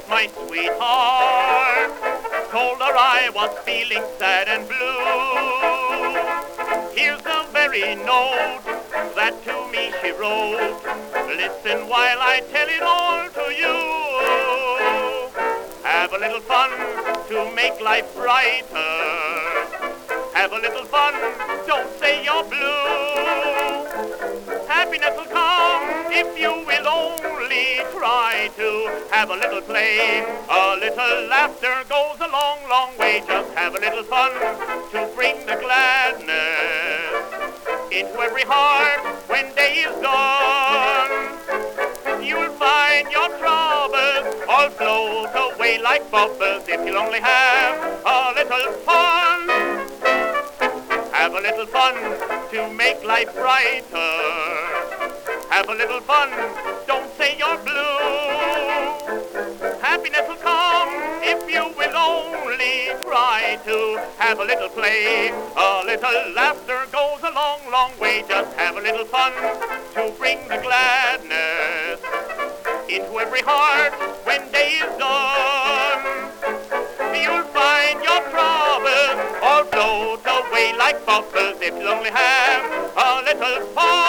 my sweetheart. Told her I was feeling sad and blue. Here's the very note that to me she wrote. Listen while I tell it all to you. Have a little fun to make life brighter. Have a little fun, don't say you're blue. Happiness will come if you will only try to have a little play. A little laughter goes a long, long way. Just have a little fun to bring the gladness into every heart when day is done. You'll find your troubles all float away like bubbles if you'll only have a little fun. Have a little fun to make life brighter. Have a little fun, don't say you're blue. Happiness will come if you will only try to have a little play. A little laughter goes a long, long way. Just have a little fun to bring the gladness into every heart when day is done. You'll find your troubles all float away like bubbles if you'll only have a little fun.